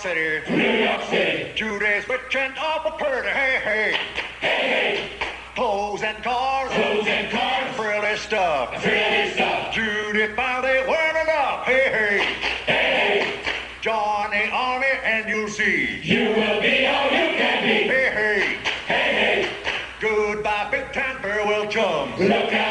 City. New York City. Judy's rich and awful pretty. Hey, hey. Hey, hey. Clothes and cars. Clothes and cars. Frilly stuff. Frilly stuff. Judy found it weren't enough. Hey, hey. Hey, hey. Join the army and you'll see. You will be all you can be. Hey, hey. Hey, hey. Goodbye, big time, farewell, chum. Look out.